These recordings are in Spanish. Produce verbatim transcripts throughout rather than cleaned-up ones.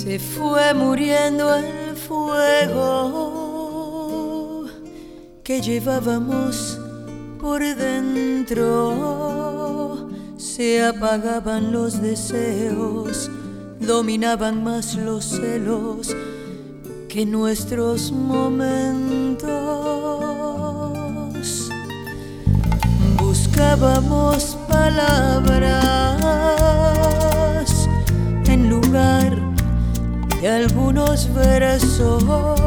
Se fue muriendo el fuego que llevábamos por dentro. Se apagaban los deseos, dominaban más los celos que nuestros momentos. Buscábamos palabras en lugar de algunos versos.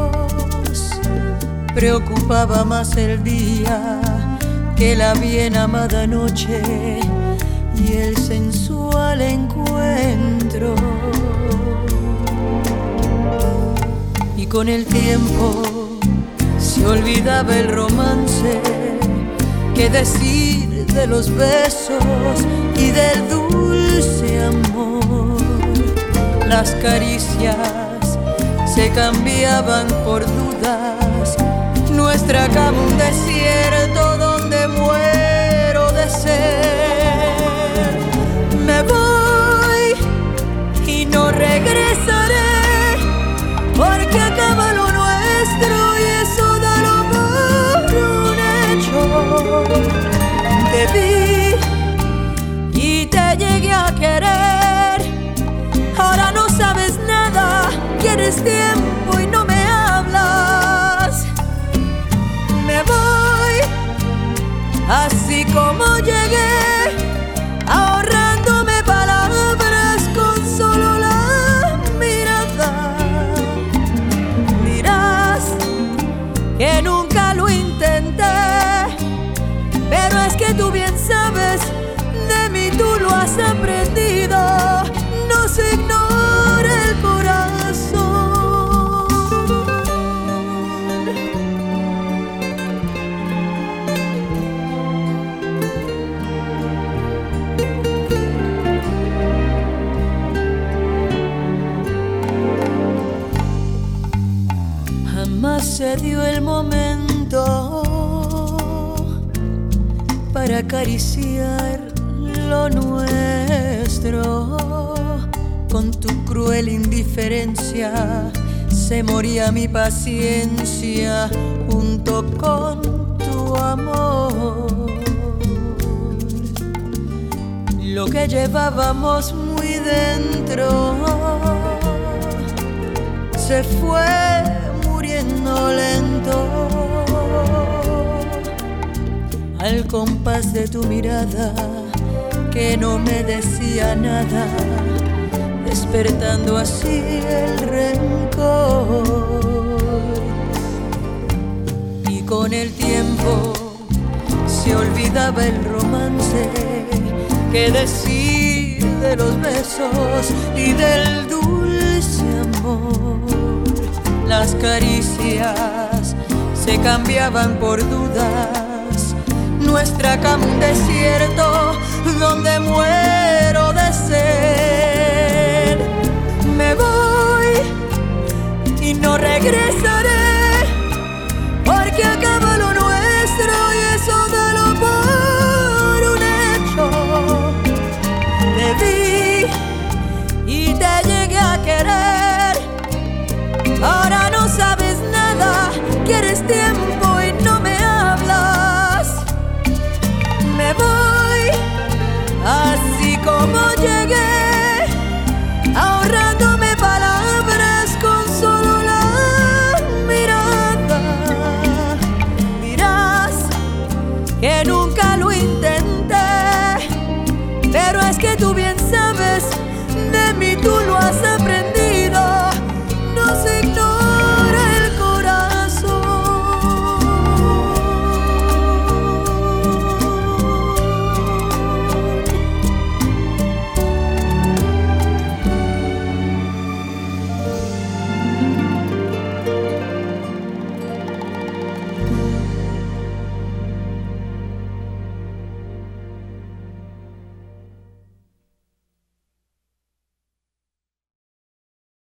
Preocupaba más el día que la bien amada noche y el sensual encuentro. Y con el tiempo se olvidaba el romance. ¿Qué decir de los besos y del dulce amor? Las caricias se cambiaban por dudas. Nuestra cama un desierto donde muero de sed. Me voy y no regresaré, porque acaba lo nuestro y eso dalo por un hecho. Te vi y te llegué a querer. Ahora no sabes nada, quieres tiempo y no me hablas. Me voy así como llegué, ahorrándome palabras con solo la mirada. Dirás que nunca lo intenté, pero es que tú bien sabes, de mí tú lo has aprendido. No se ignora el corazón. Jamás se dio el momento para acariciar lo nuestro. Con tu cruel indiferencia se moría mi paciencia junto con tu amor. Lo que llevábamos muy dentro se fue muriendo lento al compás de tu mirada que no me decía nada, despertando así el rencor. Y con el tiempo se olvidaba el romance. ¿Qué decir de los besos y del dulce amor? Las caricias se cambiaban por dudas. Nuestra cama un desierto donde muero de sed.